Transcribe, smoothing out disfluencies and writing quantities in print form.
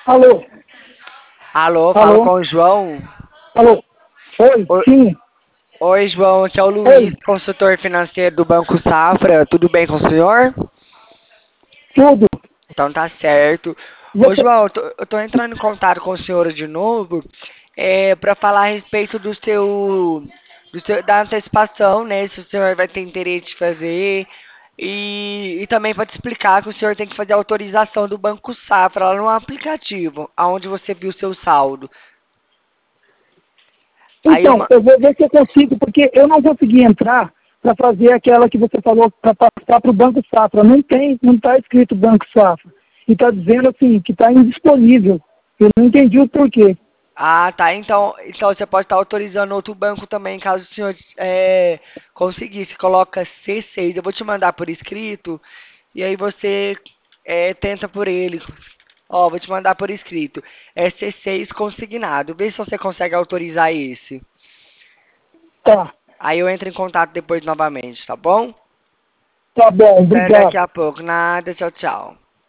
Alô? Alô, falo Alô? com o João. Alô? Oi? Oi, Sim. oi, João, esse é o Luiz, Oi? consultor financeiro do Banco Safra. Tudo bem com o senhor? Tudo? Então tá certo. Ô, Você... João, eu tô entrando em contato com o senhor de novo, para falar a respeito da antecipação, né? Se o senhor vai ter interesse de fazer. E também para te explicar que o senhor tem que fazer a autorização do Banco Safra lá no aplicativo, aonde você viu seu saldo. Aí Então, eu vou ver se eu consigo, porque eu não consegui entrar para fazer aquela que você falou para passar para o Banco Safra. Não tem, não está escrito Banco Safra. E está dizendo assim, que está indisponível. Eu não entendi o porquê. Ah, tá. Então você pode estar autorizando outro banco também, caso o senhor conseguir. Você coloca C6. Eu vou te mandar por escrito e aí você tenta por ele. Ó, vou te mandar por escrito. É C6 consignado. Vê se você consegue autorizar esse. Tá, Aí eu entro em contato depois novamente, tá bom? tá bom, Até daqui obrigado. a pouco. Nada, tchau, tchau.